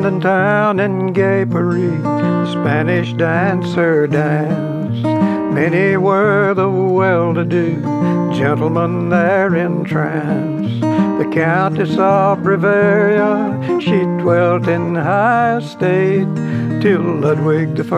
London town in gay Paris, the Spanish dancer danced. Many were the well-to-do gentlemen there entranced. The Countess of Bavaria, she dwelt in high estate till Ludwig I